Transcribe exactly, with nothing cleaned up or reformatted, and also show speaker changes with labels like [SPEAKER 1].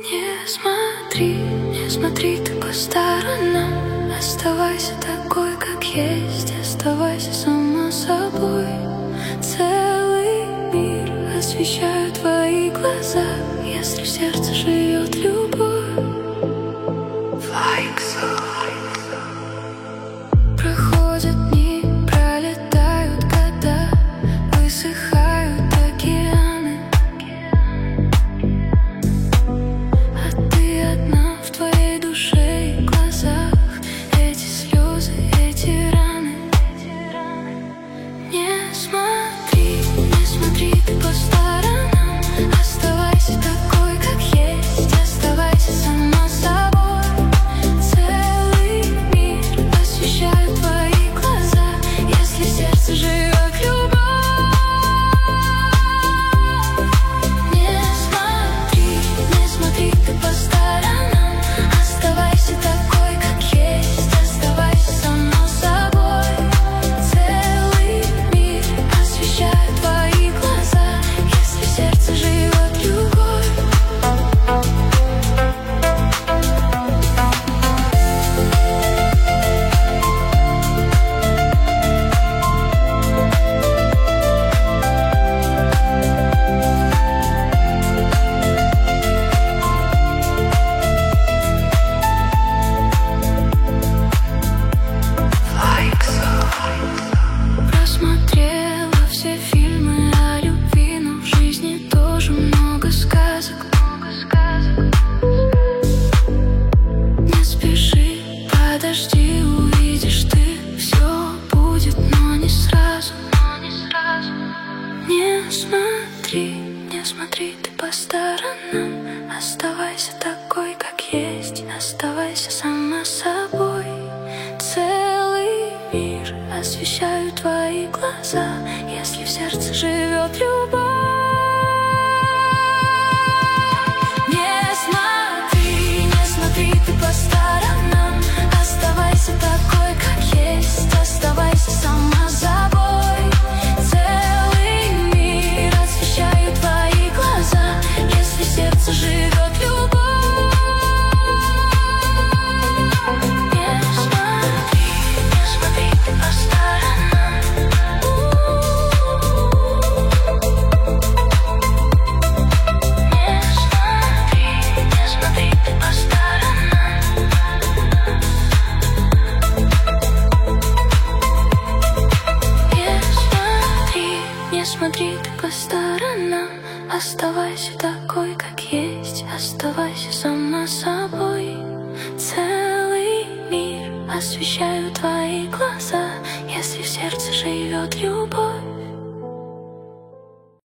[SPEAKER 1] Не смотри, не смотри ты по сторонам. Оставайся такой, как есть. Оставайся сама собой. Целый мир освещают твои глаза, если в сердце живет любовь. Флайксо. Проходят дни, пролетают года, высыхают океаны, а ты одна в твоей душе и глазах. Эти слезы, эти раны. Не смотри, не смотри ты по сторонам. Оставайся такой, как есть. Оставайся сама собой. Целый мир освещают твои глаза, если в сердце живет любовь. Не смотри, не смотри ты по сторонам. Оставайся такой, как есть. Оставайся сама собой. Целый мир освещают твои глаза, если в сердце живет любовь. Просмотрела все фильмы о любви, но в жизни тоже много сказок. Не спеши, подожди, увидишь ты. Все будет, но не сразу. Не смотри, не смотри ты по сторонам. Оставайся такой, как есть. Оставайся сама собой. Целый мир освещают твои глаза, если в сердце живет любовь. Не смотри, не смотри ты по сторонам. Оставайся такой, как есть. Оставайся сама собой. Целый мир освещают твои глаза, если в сердце живет любовь. Не смотри, не смотри ты по сторонам. Не смотри, не смотри ты по сторонам. Не смотри, не смотри ты по сторонам. Оставайся такой, как есть. Оставайся сама собой. Целый мир освещают твои глаза, если в сердце живет любовь.